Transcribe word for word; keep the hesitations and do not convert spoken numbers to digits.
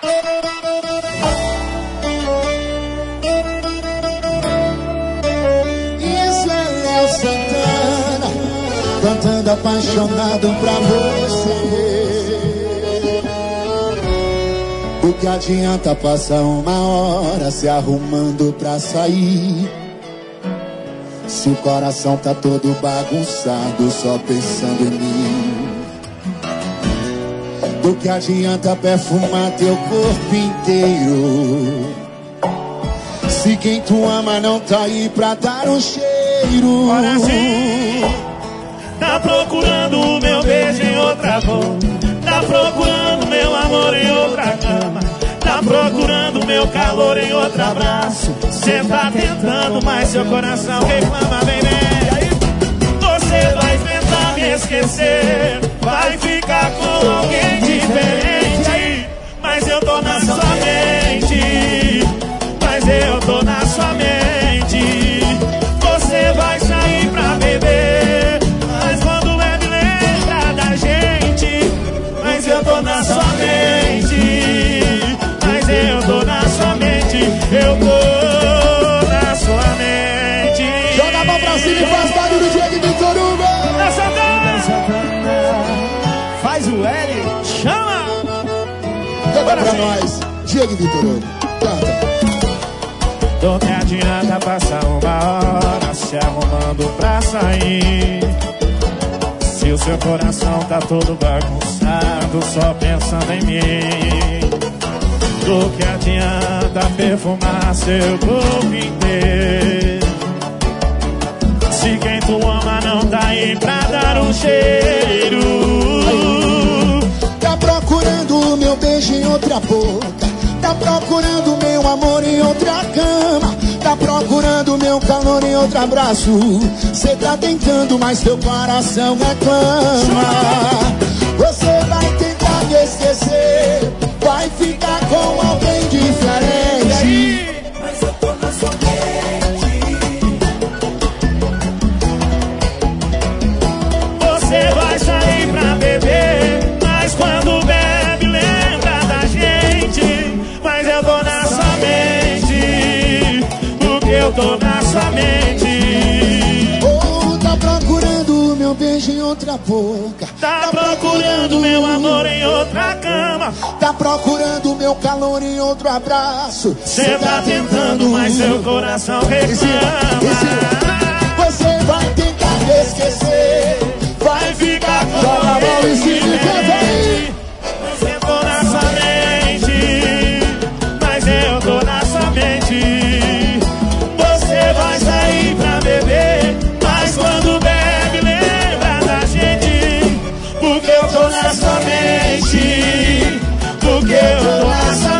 Isso é Léo Santana cantando apaixonado pra você. O que adianta passar uma hora se arrumando pra sair, se o coração tá todo bagunçado só pensando em mim? Do que adianta perfumar teu corpo inteiro, se quem tu ama não tá aí pra dar um cheiro? Ora sim, tá procurando o meu beijo em outra boca, tá procurando meu amor em outra cama, tá procurando meu calor em outro abraço. Cê tá tentando, mas seu coração reclama, baby. Você vai tentar me esquecer, vai ficar com alguém diferente, mas eu tô na sua mente, mas eu tô na sua mente. Você vai sair pra beber, mas quando bebe lembra da gente, mas eu tô na sua mente, mas eu tô na sua mente, eu tô na sua mente. Joga a mão pra cima e faz barulho, Diego Vitor Hugo. Léo Santana, faz o L, chama. Canta pra nós, Diego Vitor Hugo. Canta. Não me adianta passar uma hora se arrumando pra sair, se o seu coração tá todo bagunçado só pensando em mim. Do que adianta perfumar seu corpo inteiro, se quem tu ama não tá aí pra dar um cheiro? Tá procurando o meu beijo em outra boca, tá procurando meu amor em outra cama, tá procurando meu calor em outro abraço. Cê tá tentando, mas teu coração reclama. Você vai tentar me esquecer, vai ficar com alguém diferente, mas eu tô na sua mente. Você vai sair pra beber, mas quando bebe lembra da gente, mas eu tô na sua mente, porque eu tô na sua mente. Oh, tá procurando o meu beijo em outra boca, tá procurando meu amor em outra cama, tá procurando meu calor em outro abraço. Cê tá tentando, mas seu coração reclama. Você vai tentar me esquecer, vai ficar com joga a mão e se canta aí. Mas eu tô na sua mente, mas eu tô na sua mente. Você vai sair pra beber, mas quando bebe lembra da gente, porque eu tô na sua mente, porque eu tô na sua